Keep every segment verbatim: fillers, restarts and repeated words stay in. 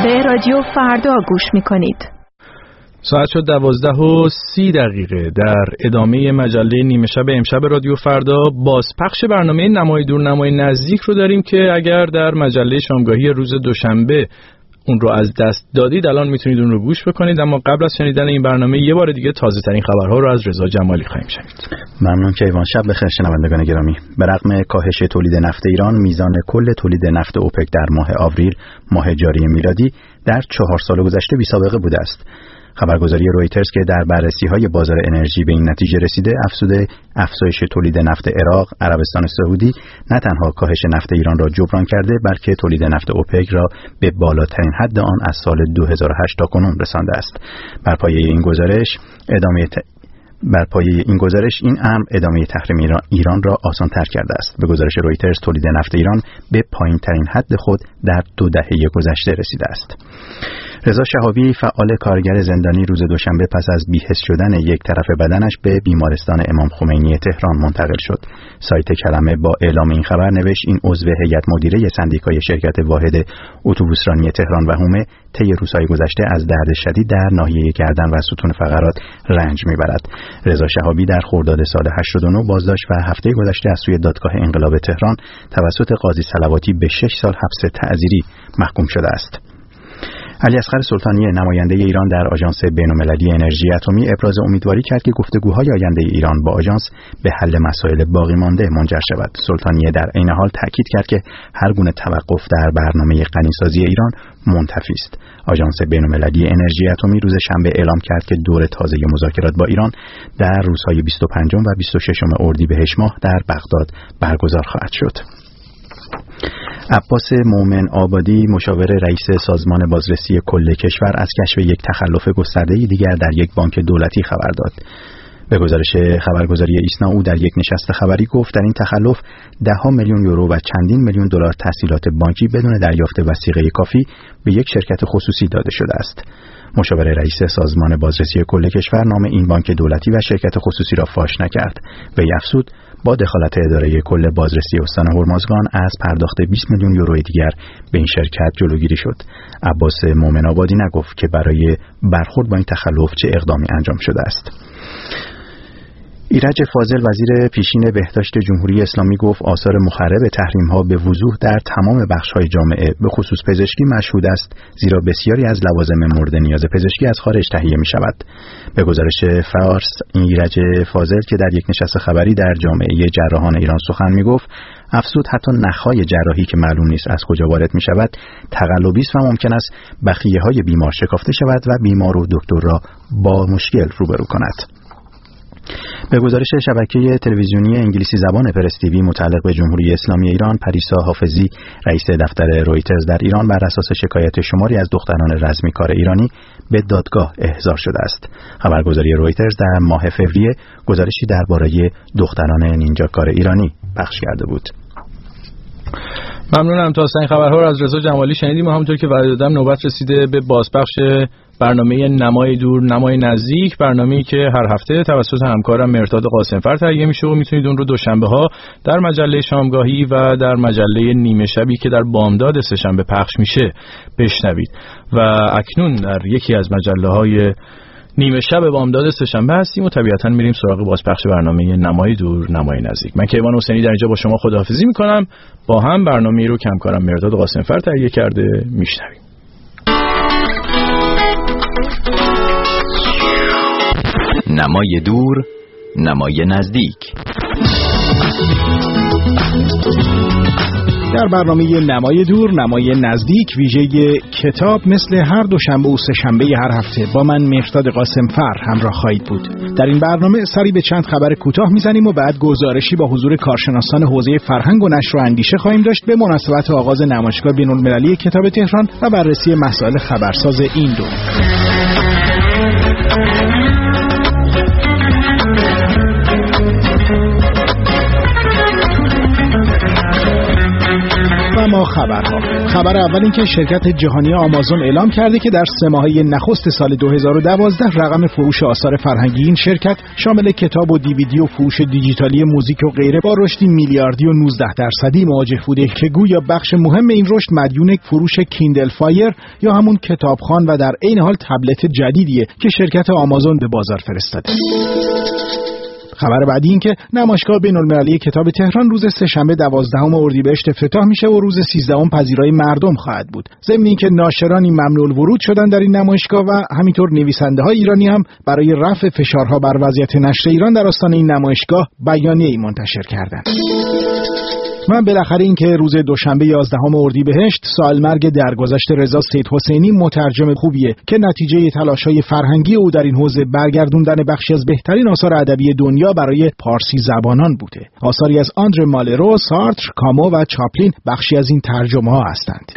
به رادیو فردا گوش میکنید. ساعت شد دوازده و سی دقیقه. در ادامه مجله نیمه شب امشب رادیو فردا بازپخش برنامه نمای دور نمای نزدیک رو داریم که اگر در مجله شامگاهی روز دوشنبه اون رو از دست دادید الان میتونید اون رو گوش بکنید. اما قبل از شنیدن این برنامه یه بار دیگه تازه ترین خبرها رو از رضا جمالی خواهیم شنید. ممنون کیوان. شب بخیر شنوندگان گرامی. به رغم کاهش تولید نفت ایران، میزان کل تولید نفت اوپک در ماه آوریل، ماه جاری میلادی، در چهار سال گذشته بی سابقه بوده است. خبرگزاری رویترز که در بررسی‌های بازار انرژی به این نتیجه رسیده، افزوده افزایش تولید نفت عراق، عربستان سعودی نه تنها کاهش نفت ایران را جبران کرده، بلکه تولید نفت اوپک را به بالاترین حد آن از سال دو هزار و هشت تا کنون رسانده است. بر پایه این گزارش ادامه ت... بر پایه این گزارش این امر ادامه تحریم ایران, ایران را آسان‌تر کرده است. به گزارش رویترز تولید نفت ایران به پایین‌ترین حد خود در دو دهه گذشته رسیده است. رضا شهابی، فعال کارگر زندانی، روز دوشنبه پس از بی‌حس شدن یک طرف بدنش به بیمارستان امام خمینی تهران منتقل شد. سایت کلمه با اعلام این خبر نوشت این عضو هیئت مدیره سندیکای شرکت واحد اتوبوسرانی تهران و حومه طی روزهای گذشته از درد شدید در ناحیه گردن و ستون فقرات رنج میبرد. رضا شهابی در خرداد سال هشتاد و نه بازداشت و هفته گذشته از سوی دادگاه انقلاب تهران توسط قاضی صلواتی به شش سال حبس تعزیری محکوم شده است. علی اصغر سلطانی، نماینده ایران در آژانس بین‌المللی انرژی اتمی، ابراز امیدواری کرد که گفتگوهای آینده ایران با آژانس به حل مسائل باقی مانده منجر شود. سلطانی در عین حال تاکید کرد که هر گونه توقف در برنامه غنیسازی ایران منتفی است. آژانس بین‌المللی انرژی اتمی روز شنبه اعلام کرد که دور تازه مذاکرات با ایران در روزهای بیست و پنجم و بیست و ششم اردیبهشت ماه در بغداد برگزار خواهد شد. عباس مومن آبادی، مشاور رئیس سازمان بازرسی کل کشور، از کشف یک تخلف گسترده‌ای دیگر در یک بانک دولتی خبر داد. به گزارش خبرگزاری ایسنا، او در یک نشست خبری گفت در این تخلف ده ها میلیون یورو و چندین میلیون دلار تسهیلات بانکی بدون دریافت وثیقه کافی به یک شرکت خصوصی داده شده است. مشاور رئیس سازمان بازرسی کل کشور نام این بانک دولتی و شرکت خصوصی را فاش نکرد. وی افزود با دخالت اداره کل بازرسی استان هرمزگان از پرداخت بیست میلیون یورو دیگر به این شرکت جلوگیری شد. عباس مومن آبادی نگفت که برای برخورد با این تخلف چه اقدامی انجام شده است. ایرج فاضل، وزیر پیشین بهداشت جمهوری اسلامی، گفت آثار مخرب تحریم‌ها به وضوح در تمام بخش‌های جامعه به خصوص پزشکی مشهود است، زیرا بسیاری از لوازم مورد نیاز پزشکی از خارج تهیه می‌شود. به گزارش فارس، ایرج فاضل که در یک نشست خبری در جامعه جراحان ایران سخن می‌گفت، افزود حتی نخ‌های جراحی که معلوم نیست از کجا وارد می‌شود تقلبی است و ممکن است بخیه‌های بیمار شکافته شود و بیمار و دکتر را با مشکل روبرو کند. به گزارش شبکه تلویزیونی انگلیسی زبان پرس تیوی متعلق به جمهوری اسلامی ایران، پریسا حافظی، رئیس دفتر رویترز در ایران، بر اساس شکایت شماری از دختران رزمیکار ایرانی به دادگاه احضار شده است. خبرگزاری رویترز در ماه فوریه گزارشی درباره دختران نینجاکار ایرانی پخش کرده بود. ممنونم. تا این خبرها رو از رضا جمالی شنیدیم و همونطور که وعده دادم نوبت رسیده به بازپخش برنامه نمای دور نمای نزدیک، برنامه‌ای که هر هفته توسط همکارم مرداد قاسمفر تهیه میشه و میتونید اون رو دوشنبه ها در مجله شامگاهی و در مجله نیمه شبی که در بامداد سه‌شنبه پخش میشه بشنوید. و اکنون در یکی از مجله‌های نیمه شب بامداد سه‌شنبه هستیم و طبیعتاً میریم سراغ بازپخش برنامه نمای دور نمای نزدیک. من کیوان حسینی در اینجا با شما خداحافظی میکنم. با هم برنامه‌ای رو که همکارم مرداد قاسمفر تهیه کرده میشنویم. نمای دور نمای نزدیک. در برنامه نمای دور نمای نزدیک ویژه کتاب مثل هر دوشنبه و سه‌شنبه هر هفته با من مرداد قاسمفر همراه خواهید بود. در این برنامه سری به چند خبر کوتاه میزنیم و بعد گزارشی با حضور کارشناسان حوزه فرهنگ و نشر و اندیشه خواهیم داشت به مناسبت آغاز نمایشگاه بین‌المللی کتاب تهران و بررسی مسائل خبرساز این دور. اما خبرها. خبر اول این که شرکت جهانی آمازون اعلام کرده که در سه ماهه نخست سال دو هزار و دوازده رقم فروش آثار فرهنگی این شرکت شامل کتاب و دیویدی و فروش دیجیتالی موزیک و غیره با رشدی میلیاردی و نوزده درصدی مواجه بوده که گویا بخش مهم این رشد مدیون فروش کیندل فایر یا همون کتابخوان و در عین حال تبلت جدیدیه که شرکت آمازون به بازار فرستاده. خبر بعدی این که نمایشگاه بین‌المللی کتاب تهران روز سه‌شنبه دوازدهم اردیبهشت افتتاح میشه و روز سیزدهم پذیرای مردم خواهد بود. ضمن اینکه ناشرانی ممنوع الورود شدن در این نمایشگاه و همینطور نویسنده‌های ایرانی هم برای رفع فشارها بر وضعیت نشر ایران در آستانه این نمایشگاه بیانیه‌ای منتشر کردند. من بالاخره این که روز دوشنبه یازدهم اردیبهشت سالمرگ درگذشت رضا سیدحسینی مترجم خوبیه که نتیجه تلاش‌های فرهنگی او در این حوزه برگردوندن بخشی از بهترین آثار ادبی دنیا برای پارسی زبانان بوده. آثاری از آندره مالرو، سارتر، کامو و چاپلین بخشی از این ترجمه‌ها هستند.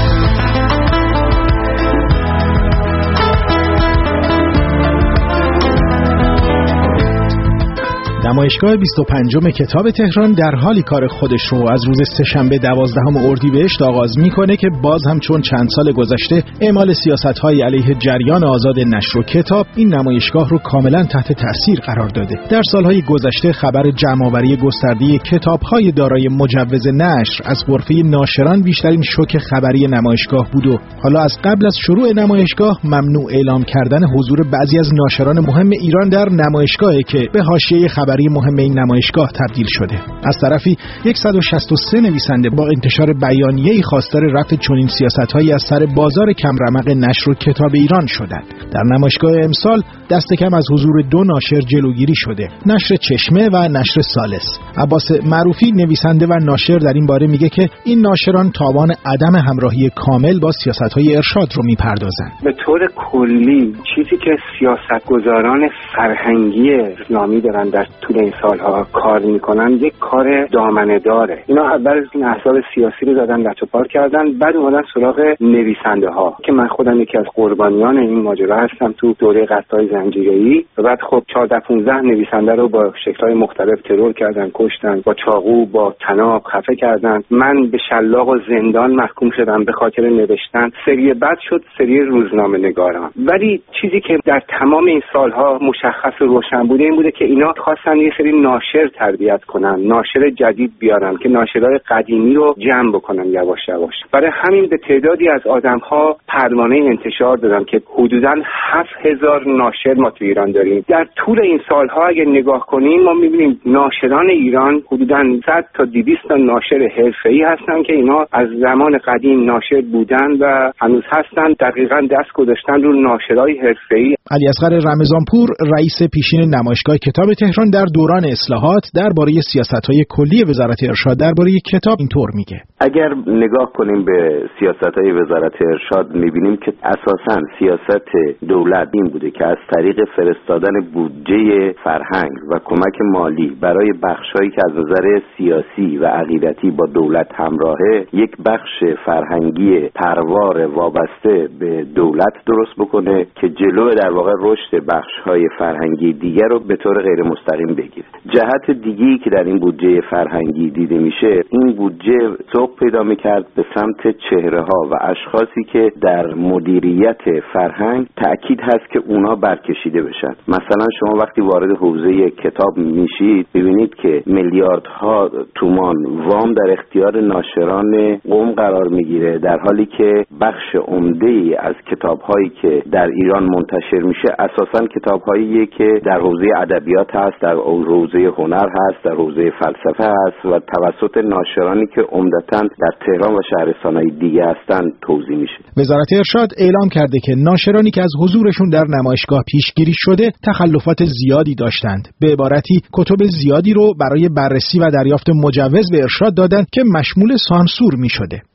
نمایشگاه بیست و پنجم کتاب تهران در حالی کار خودش رو از روز سه‌شنبه دوازدهم اردیبهشت آغاز میکنه که باز هم چون چند سال گذشته اعمال سیاست‌های علیه جریان آزاد نشر و کتاب این نمایشگاه رو کاملا تحت تاثیر قرار داده. در سالهای گذشته خبر جمع‌آوری گسترده کتاب‌های دارای مجوز نشر از غرفه ناشران بیشترین شوک خبری نمایشگاه بود و حالا از قبل از شروع نمایشگاه ممنوع اعلام کردن حضور بعضی از ناشران مهم ایران در نمایشگاهی که به حاشیه خبری مهم این نمایشگاه تبدیل شده. از طرفی صد و شصت و سه نویسنده با انتشار بیانیه‌ای خواستار رفع چنین سیاست‌هایی از سر بازار کمرمق نشر و کتاب ایران شدند. در نمایشگاه امسال دست کم از حضور دو ناشر جلوگیری شده، نشر چشمه و نشر ثالث. عباس معروفی نویسنده و ناشر در این باره میگه که این ناشران تاوان عدم همراهی کامل با سیاست‌های ارشاد رو میپردازن. به طور کلی چیزی که سیاستگزاران فرهنگی اسلامی دارن در طول این سالها کار میکنن یک کار دامنه داره. اینا اول این احزاب سیاسی رو دادن لچوپار کردن، بعد اومدن سراغ نویسنده ها که من خودم یکی از قربانیان این ماجرا هستم تو دوره قطع‌های زنجیره‌ای. و بعد خب چهارده پانزده نویسنده رو با شکل‌های مختلف ترور کردن، کشتن، با چاقو، با طناب خفه کردن. من به شلاق و زندان محکوم شدم به خاطر نوشتن. سری بعد شد سری روزنامه‌نگاران. ولی چیزی که در تمام این سالها مشخص و روشن بوده این بوده که اینا خواستن یه سری ناشر تربیت کنن، ناشر جدید بیارن که ناشرهای قدیمی رو جمع بکنن یواش یواش. برای همین به تعدادی از آدم‌ها پروانه انتشار دادن که حدوداً هفت هزار ناشر ما تو ایران داریم. در طول این سالها اگه نگاه کنیم ما می‌بینیم ناشران ایران حدوداً صد تا دویست تا ناشر حرفه‌ای هستن که اینا از زمان قدیم ناشر بودن و هنوز هستن. دقیقاً دست گذاشتن رو ناشرای حرفه‌ای. علی اصغر رمضانپور رئیس پیشین نمایشگاه کتاب تهران در دوران اصلاحات درباره سیاست‌های کلی وزارت ارشاد درباره کتاب اینطور میگه: اگر نگاه کنیم به سیاست‌های وزارت ارشاد می‌بینیم که اساساً سیاست دولت این بوده که از طریق فرستادن بودجه فرهنگ و کمک مالی برای بخش‌هایی که از نظر سیاسی و عقیدتی با دولت همراهه یک بخش فرهنگی پروار وابسته به دولت درست بکنه که جلو در واقع رشد بخش‌های فرهنگی دیگر رو به طور غیر مستقیم بگیره. جهت دیگه‌ای که در این بودجه فرهنگی دیده میشه این بودجه سوق پیدا میکرد به سمت چهره‌ها و اشخاصی که در مدیریت فرهنگ تأکید هست که اونا برکشیده بشن. مثلا شما وقتی وارد حوزه کتاب میشید ببینید که میلیاردها تومان وام در اختیار ناشران قم قرار میگیره، در حالی که بخش عمده‌ای از کتاب‌هایی که در ایران منتشر میشه اساساً کتاب‌هایی که در حوزه ادبیات هست، در حوزه هنر هست، در حوزه فلسفه هست و توسط ناشرانی که عمدتاً در تهران و شهرستان‌های دیگه هستن توزیع میشه. وزارت ارشاد اعلام کرده که ناشرانی که از حضورشون در نمایشگاه پیشگیری شده تخلفات زیادی داشتند. به عبارتی کتب زیادی رو برای بررسی و دریافت مجوز به ارشاد دادند که مشمول سانسور میشده.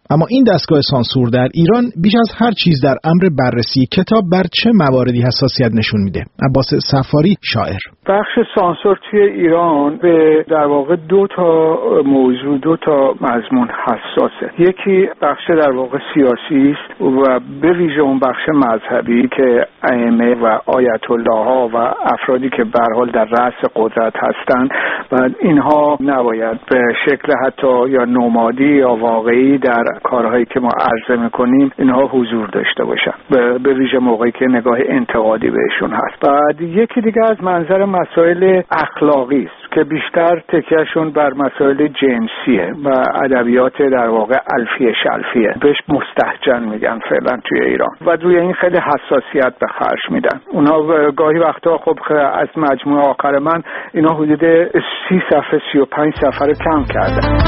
اما این دستگاه سانسور در ایران بیش از هر چیز در امر بررسی کتاب بر چه مواردی حساسیت نشون میده؟ عباس صفاری، شاعر: بخش سانسور توی ایران به در واقع دو تا موضوع، دو تا مضمون حساسه. یکی بخش در واقع سیاسی است و به ویژه اون بخش مذهبی که ائمه و آیت الله ها و افرادی که به هر حال در رأس قدرت هستند و اینها نباید به شکل حتی یا نمادی یا واقعی در کارهایی که ما عرضه میکنیم اینها حضور داشته باشن، به ویژه موقعی که نگاه انتقادی بهشون هست. بعد یکی دیگه از منظر مسائل اخلاقی است که بیشتر تکیهشون بر مسائل جنسیه و ادبیات در واقع الفیه شلفیه، بهش مستهجن میگن فعلا توی ایران و روی این خیلی حساسیت به خرج میدن. اونا گاهی وقتا خب از مجموعه آخر من اینا حدود سی صفحه سی و پنج صفحه رو کم کردن.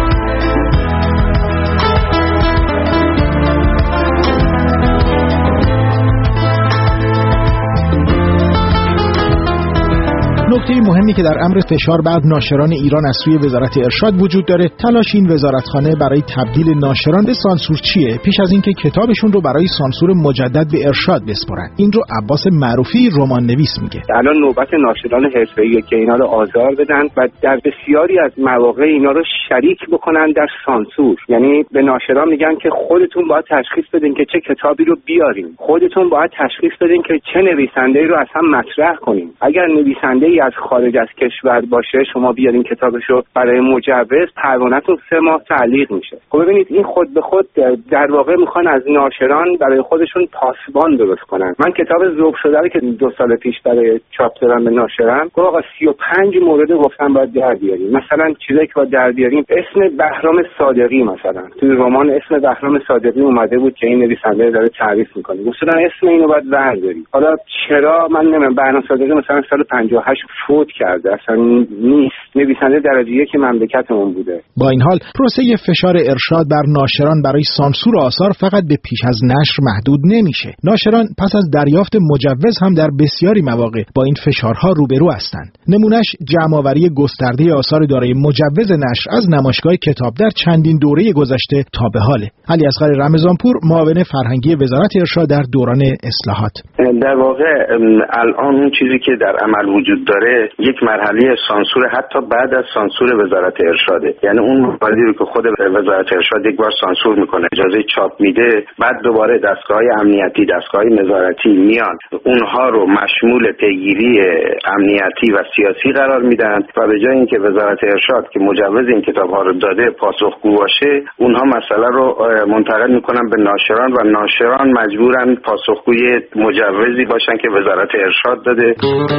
نکته مهمی که در امر فشار بر ناشران ایران از سوی وزارت ارشاد وجود داره، تلاش این وزارتخانه برای تبدیل ناشران به سانسور چیه پیش از اینکه کتابشون رو برای سانسور مجدد به ارشاد بسپارن. این رو عباس معروفی، رمان نویس، میگه. الان نوبت ناشران حرفه‌ایه که اینا رو آزار بدن و در بسیاری از مواقع اینا رو شریک بکنن در سانسور. یعنی به ناشران میگن که خودتون باید تشخیص بدین که چه کتابی رو بیارین، خودتون باید تشخیص بدین که چه نویسنده‌ای رو اصلا مطرح کنین. اگر نویسنده از خارج از کشور باشه شما بیارین کتابشو برای مجوز، پروانه‌تون سه ماه تعلیق میشه. خب ببینید این خود به خود در واقع میخوان از ناشران برای خودشون پاسبان درست کنن. من کتاب ذوب شده رو که دو سال پیش برای چاپ دادم به ناشران، گفتم آقا سی و پنج مورد گفتم باید در بیاریم. مثلا چیزایی که باید در بیاریم، اسم بهرام صادقی مثلا توی رمان اسم بهرام صادقی اومده بود که این نویسنده داره تعریف میکنه. گفتن اسم اینو باید برداریم. حالا چرا من نمیدونم بهرام صادقی مثلا سال پنجاه و هشت فوت کرده، اصلا نیست، نویسنده درجه یک مملکتمون بوده. با این حال پروسه فشار ارشاد بر ناشران برای سانسور آثار فقط به پیش از نشر محدود نمیشه. ناشران پس از دریافت مجوز هم در بسیاری مواقع با این فشارها روبرو هستند. نمونهش جمع‌آوری گسترده آثار دارای مجوز نشر از نمایشگاه کتاب در چندین دوره گذشته تا به حاله. علی اصغر رمضانپور، معاون فرهنگی وزارت ارشاد در دوران اصلاحات: در واقع الان اون چیزی که در عمل وجود داره یک مرحله سانسور حتی بعد از سانسور وزارت ارشاده. یعنی اون مقاله رو که خود وزارت ارشاد یک بار سانسور میکنه، اجازه چاپ میده، بعد دوباره دستگاه امنیتی، دستگاه نظارتی میان اونها رو مشمول پیگیری امنیتی و سیاسی قرار میدن و به جای اینکه وزارت ارشاد که مجوز این کتاب ها رو داده پاسخگو باشه، اونها مسئله رو منتقل میکنن به ناشران و ناشران مجبورن پاسخگوی مجوزی باشن که وزارت ارشاد داده.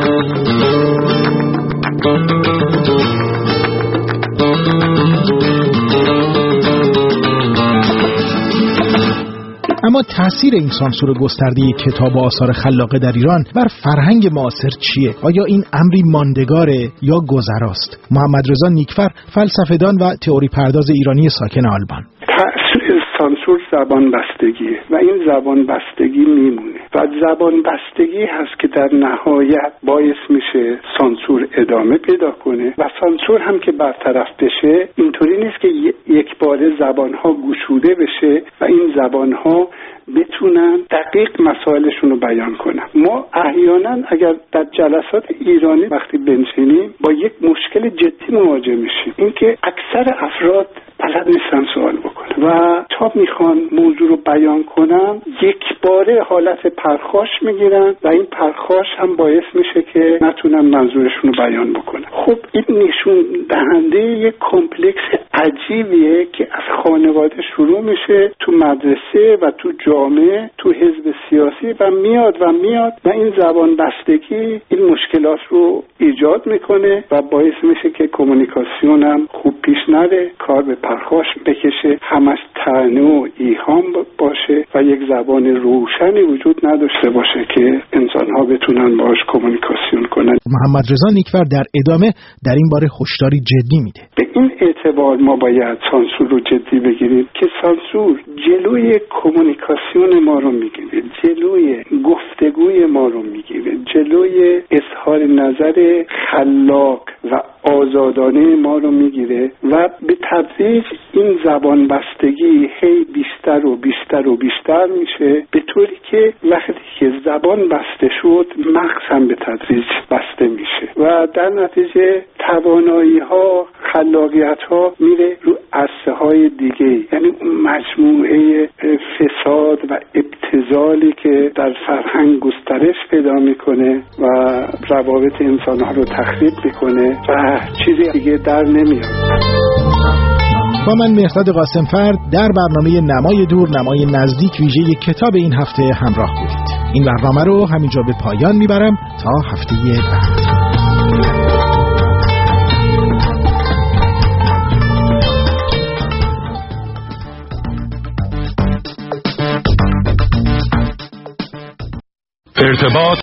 اما تأثیر این سانسور گسترده کتاب و آثار خلاقه در ایران بر فرهنگ معاصر چیه؟ آیا این امری ماندگاره یا گذراست؟ محمد رضا نیکفر، فلسفه‌دان و تئوری پرداز ایرانی ساکن آلمان: تأثیر سانسور زبان بستگیه و این زبان بستگی میمونه و زبان بستگی هست که در نهایت باعث میشه سانسور ادامه پیدا کنه و سانسور هم که برطرف بشه اینطوری نیست که یک باره زبانها گشوده بشه و این زبانها بتونن دقیق مسائلشون رو بیان کنن. ما احیانا اگر در جلسات ایرانی وقتی بنشینیم با یک مشکل جدی مواجه میشیم، اینکه اکثر افراد بلد نیستن سوال بکنن و تا میخوان موضوع رو بیان کنن یک باره حالت پرخاش میگیرن و این پرخاش هم باعث میشه که نتونن منظورشون رو بیان بکنن. خب این نشون دهنده یک کمپلکس عجیبیه که از خانواده شروع میشه، تو مدرسه و تو جامعه، تو حزب سیاسی و میاد و میاد و این زبان بستگی این مشکلات رو ایجاد میکنه و باعث میشه که کمیونیکاسیون هم خوب پیش نره، کار به پرخاش بکشه، همش طعنه و ایهام باشه و یک زبان روشنی وجود نداشته باشه که انسان‌ها بتونن باهاش کمیونیکاسیون کنن. محمد رضا نیکفر در ادامه در این باره هشداری جدی میده. به این اعتبار ما باید سانسور رو جدی بگیریم که سانسور جلوی کمیونیکاسیون ما رو میگیره، جلوی گفتگوی ما رو میگیره، جلوی اظهار نظر خلاق و آزادانه ما رو میگیره و به تدریج این زبان بستگی هی بیشتر و بیشتر و بیشتر میشه، به طوری که وقتی که زبان بسته شد مغز هم به تدریج بسته میشه و در نتیجه توانایی ها، خلاقیت ها میره رو عرصه های دیگه، یعنی مجموعه فساد و ابتذالی که در فرهنگ گسترش پیدا میکنه و روابط انسان ها رو تخریب میکنه و چیزی دیگه در نمیاد. با من مهرداد قاسمفر در برنامه نمای دور نمای نزدیک ویژه کتاب این هفته همراه بودید. این برنامه رو همینجا به پایان میبرم تا هفته بعد. ارتباط